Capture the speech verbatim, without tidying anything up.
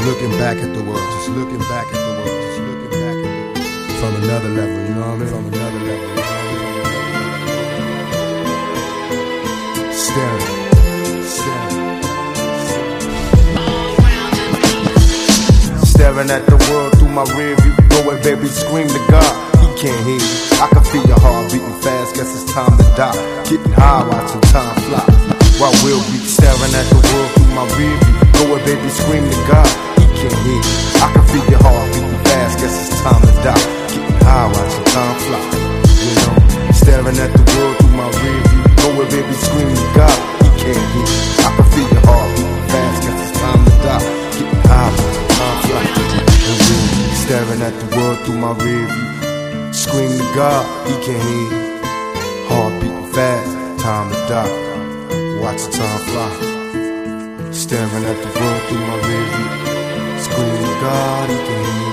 looking back at the world, just looking back at the world, just looking back at the world from another level, you know what I mean? From another level, you know what I mean? Staring, staring, staring at the world through my rear view. Go and baby, scream to God, he can't hear you. I can feel your heart beating fast, guess it's time to die. Getting high, watching time fly. While we'll be staring at the world through my rear view. Go and baby, scream to God, he can't hear you. I can feel your heart beating fast, guess it's time to die. Getting high, watching time fly. You know, staring at the world through my rear view. Go and baby, scream to God, he can't hear you. I can feel your heart beating fast, guess it's time to die. Getting high, watching time fly. And we'll be staring at the world through my rear view. Scream to God, he can't hear you. Heart beating fast, time to die. Watch the time fly. Staring at the world through my rear view. Scream to God, he can't hear you.